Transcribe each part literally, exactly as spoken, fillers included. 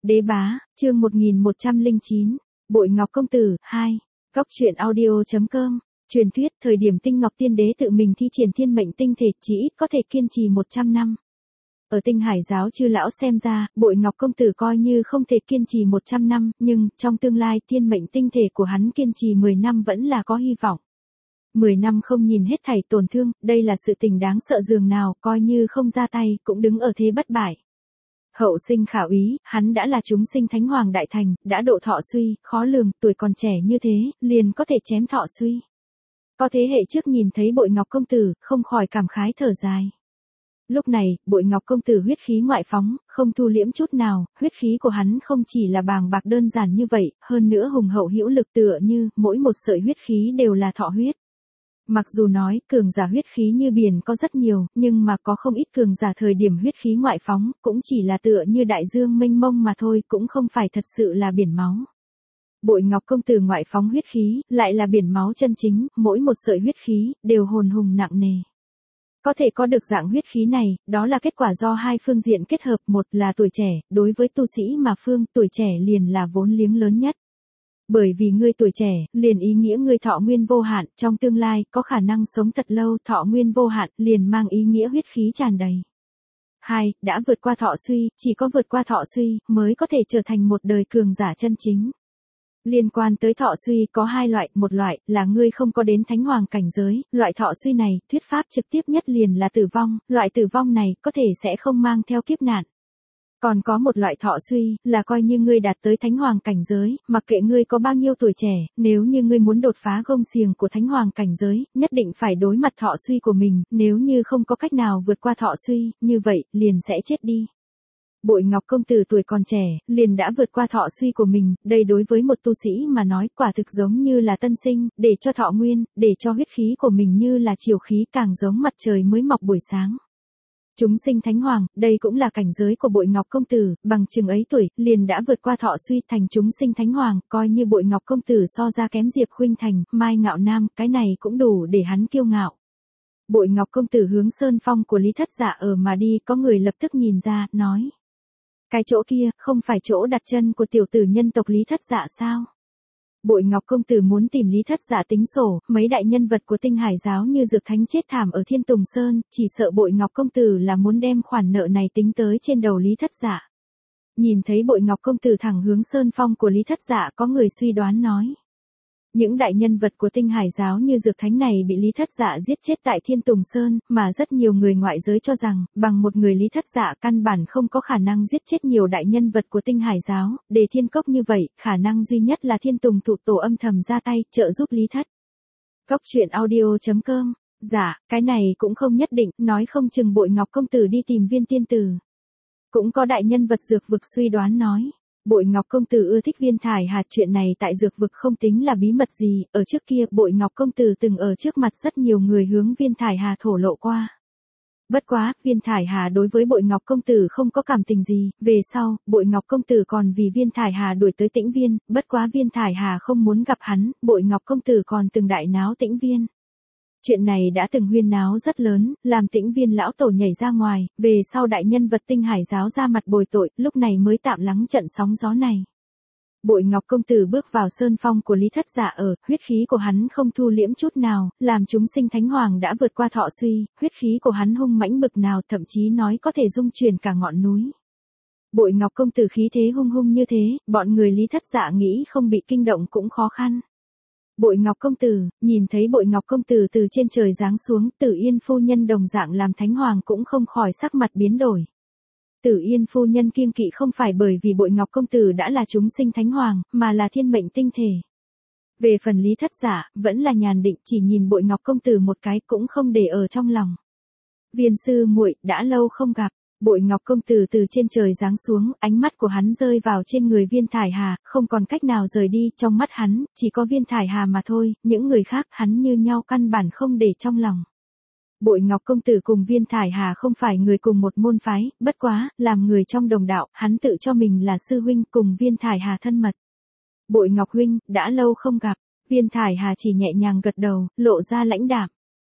Đế bá, chương một nghìn một trăm lẻ chín, Bội Ngọc Công Tử, hai, Góc truyện audio chấm com, truyền thuyết thời điểm Tinh Ngọc Tiên Đế tự mình thi triển thiên mệnh tinh thể chỉ ít có thể kiên trì một trăm năm. Ở Tinh Hải giáo chư lão xem ra, Bội Ngọc Công Tử coi như không thể kiên trì một trăm năm, nhưng trong tương lai thiên mệnh tinh thể của hắn kiên trì mười năm vẫn là có hy vọng. mười năm không nhìn hết thảy tổn thương, đây là sự tình đáng sợ dường nào, coi như không ra tay, cũng đứng ở thế bất bại. Hậu sinh khả úy, hắn đã là chúng sinh thánh hoàng đại thành, đã độ thọ suy, khó lường, tuổi còn trẻ như thế, liền có thể chém thọ suy. Có thế hệ trước nhìn thấy Bội Ngọc Công Tử, không khỏi cảm khái thở dài. Lúc này, Bội Ngọc Công Tử huyết khí ngoại phóng, không thu liễm chút nào, huyết khí của hắn không chỉ là bàng bạc đơn giản như vậy, hơn nữa hùng hậu hữu lực tựa như, mỗi một sợi huyết khí đều là thọ huyết. Mặc dù nói, cường giả huyết khí như biển có rất nhiều, nhưng mà có không ít cường giả thời điểm huyết khí ngoại phóng, cũng chỉ là tựa như đại dương mênh mông mà thôi, cũng không phải thật sự là biển máu. Bội Ngọc Công Tử ngoại phóng huyết khí, lại là biển máu chân chính, mỗi một sợi huyết khí, đều hồn hùng nặng nề. Có thể có được dạng huyết khí này, đó là kết quả do hai phương diện kết hợp, một là tuổi trẻ, đối với tu sĩ mà phương, tuổi trẻ liền là vốn liếng lớn nhất. Bởi vì ngươi tuổi trẻ, liền ý nghĩa ngươi thọ nguyên vô hạn, trong tương lai, có khả năng sống thật lâu, thọ nguyên vô hạn, liền mang ý nghĩa huyết khí tràn đầy. Hai, đã vượt qua thọ suy, chỉ có vượt qua thọ suy, mới có thể trở thành một đời cường giả chân chính. Liên quan tới thọ suy có hai loại, một loại là ngươi không có đến thánh hoàng cảnh giới, loại thọ suy này, thuyết pháp trực tiếp nhất liền là tử vong, loại tử vong này có thể sẽ không mang theo kiếp nạn. Còn có một loại thọ suy, là coi như ngươi đạt tới thánh hoàng cảnh giới, mặc kệ ngươi có bao nhiêu tuổi trẻ, nếu như ngươi muốn đột phá gông xiềng của thánh hoàng cảnh giới, nhất định phải đối mặt thọ suy của mình, nếu như không có cách nào vượt qua thọ suy, như vậy, liền sẽ chết đi. Bội Ngọc Công Tử tuổi còn trẻ, liền đã vượt qua thọ suy của mình, đây đối với một tu sĩ mà nói quả thực giống như là tân sinh, để cho thọ nguyên, để cho huyết khí của mình như là chiều khí càng giống mặt trời mới mọc buổi sáng. Chúng sinh thánh hoàng, đây cũng là cảnh giới của Bội Ngọc Công Tử, bằng chừng ấy tuổi, liền đã vượt qua thọ suy thành chúng sinh thánh hoàng, coi như Bội Ngọc Công Tử so ra kém Diệp Khuynh Thành, Mai Ngạo Nam, cái này cũng đủ để hắn kiêu ngạo. Bội Ngọc Công Tử hướng sơn phong của Lý Thất Dạ ở mà đi, có người lập tức nhìn ra, nói. Cái chỗ kia, không phải chỗ đặt chân của tiểu tử nhân tộc Lý Thất Dạ sao? Bội Ngọc Công Tử muốn tìm Lý Thất Dạ tính sổ, mấy đại nhân vật của Tinh Hải giáo như Dược Thánh chết thảm ở Thiên Tùng Sơn, chỉ sợ Bội Ngọc Công Tử là muốn đem khoản nợ này tính tới trên đầu Lý Thất Dạ. Nhìn thấy Bội Ngọc Công Tử thẳng hướng sơn phong của Lý Thất Dạ, có người suy đoán nói. Những đại nhân vật của Tinh Hải giáo như Dược Thánh này bị Lý Thất Dạ giết chết tại Thiên Tùng Sơn, mà rất nhiều người ngoại giới cho rằng, bằng một người Lý Thất Dạ căn bản không có khả năng giết chết nhiều đại nhân vật của Tinh Hải giáo, để thiên cốc như vậy, khả năng duy nhất là Thiên Tùng thụ tổ âm thầm ra tay, trợ giúp Lý Thất. Góc truyện audio chấm com, dạ, cái này cũng không nhất định, nói không chừng Bội Ngọc Công Tử đi tìm Viên tiên tử. Cũng có đại nhân vật dược vực suy đoán nói. Bội Ngọc Công Tử ưa thích Viên Thải Hà, chuyện này tại dược vực không tính là bí mật gì, ở trước kia Bội Ngọc Công Tử từng ở trước mặt rất nhiều người hướng Viên Thải Hà thổ lộ qua. Bất quá, Viên Thải Hà đối với Bội Ngọc Công Tử không có cảm tình gì, về sau, Bội Ngọc Công Tử còn vì Viên Thải Hà đuổi tới Tĩnh Viên, bất quá Viên Thải Hà không muốn gặp hắn, Bội Ngọc Công Tử còn từng đại náo Tĩnh Viên. Chuyện này đã từng huyên náo rất lớn, làm Tĩnh Viên lão tổ nhảy ra ngoài, về sau đại nhân vật Tinh Hải giáo ra mặt bồi tội, lúc này mới tạm lắng trận sóng gió này. Bội Ngọc Công Tử bước vào sơn phong của Lý Thất Dạ ở, huyết khí của hắn không thu liễm chút nào, làm chúng sinh thánh hoàng đã vượt qua thọ suy, huyết khí của hắn hung mãnh bực nào, thậm chí nói có thể dung chuyển cả ngọn núi. Bội Ngọc Công Tử khí thế hung hung như thế, bọn người Lý Thất Dạ nghĩ không bị kinh động cũng khó khăn. Bội Ngọc Công Tử, nhìn thấy Bội Ngọc Công Tử từ trên trời giáng xuống, Tử Yên phu nhân đồng dạng làm thánh hoàng cũng không khỏi sắc mặt biến đổi. Tử Yên phu nhân kiêng kỵ không phải bởi vì Bội Ngọc Công Tử đã là chúng sinh thánh hoàng, mà là thiên mệnh tinh thể. Về phần Lý Thất Dạ, vẫn là nhàn định, chỉ nhìn Bội Ngọc Công Tử một cái cũng không để ở trong lòng. Viên sư muội, đã lâu không gặp. Bội Ngọc Công Tử từ trên trời giáng xuống, ánh mắt của hắn rơi vào trên người Viên Thải Hà, không còn cách nào rời đi, trong mắt hắn, chỉ có Viên Thải Hà mà thôi, những người khác hắn như nhau căn bản không để trong lòng. Bội Ngọc Công Tử cùng Viên Thải Hà không phải người cùng một môn phái, bất quá, làm người trong đồng đạo, hắn tự cho mình là sư huynh cùng Viên Thải Hà thân mật. Bội Ngọc huynh, đã lâu không gặp, Viên Thải Hà chỉ nhẹ nhàng gật đầu, lộ ra lãnh đạm.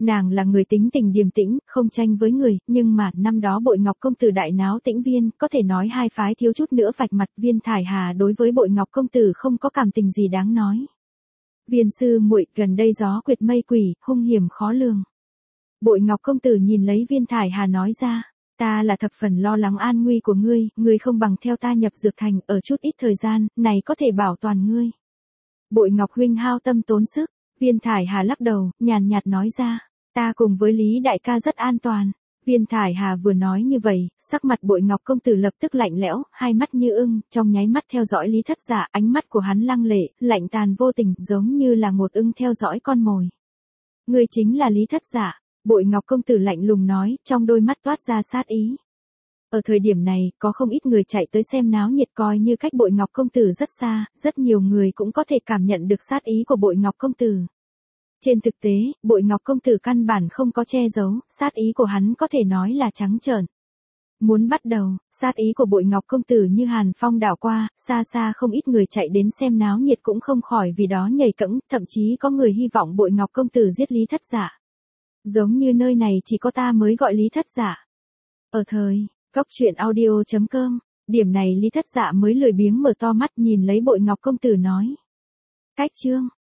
Nàng là người tính tình điềm tĩnh, không tranh với người, nhưng mà năm đó Bội Ngọc công tử đại náo Tĩnh Viên, có thể nói hai phái thiếu chút nữa vạch mặt. Viên Thải Hà đối với Bội Ngọc công tử không có cảm tình gì đáng nói. Viên sư muội, gần đây gió quyệt mây quỷ, hung hiểm khó lường. Bội Ngọc công tử nhìn lấy Viên Thải Hà nói ra, ta là thập phần lo lắng an nguy của ngươi, ngươi không bằng theo ta nhập dược thành, ở chút ít thời gian, này có thể bảo toàn ngươi. Bội Ngọc huynh hao tâm tốn sức. Viên Thải Hà lắc đầu, nhàn nhạt nói ra, ta cùng với Lý đại ca rất an toàn. Viên Thải Hà vừa nói như vậy, sắc mặt Bội Ngọc công tử lập tức lạnh lẽo, hai mắt như ưng, trong nháy mắt theo dõi Lý Thất Dạ, ánh mắt của hắn lăng lệ, lạnh tàn vô tình, giống như là một ưng theo dõi con mồi. Ngươi chính là Lý Thất Dạ. Bội Ngọc công tử lạnh lùng nói, trong đôi mắt toát ra sát ý. Ở thời điểm này, có không ít người chạy tới xem náo nhiệt, coi như cách Bội Ngọc công tử rất xa, rất nhiều người cũng có thể cảm nhận được sát ý của Bội Ngọc công tử. Trên thực tế, Bội Ngọc công tử căn bản không có che giấu, sát ý của hắn có thể nói là trắng trợn. Muốn bắt đầu, sát ý của Bội Ngọc công tử như hàn phong đảo qua, xa xa không ít người chạy đến xem náo nhiệt cũng không khỏi vì đó nhảy cẫng, thậm chí có người hy vọng Bội Ngọc công tử giết Lý Thất Dạ. Giống như nơi này chỉ có ta mới gọi Lý Thất Dạ. Ở thời, Cốc truyện audio chấm com, điểm này Lý Thất Dạ mới lười biếng mở to mắt nhìn lấy Bội Ngọc công tử nói. Cách chương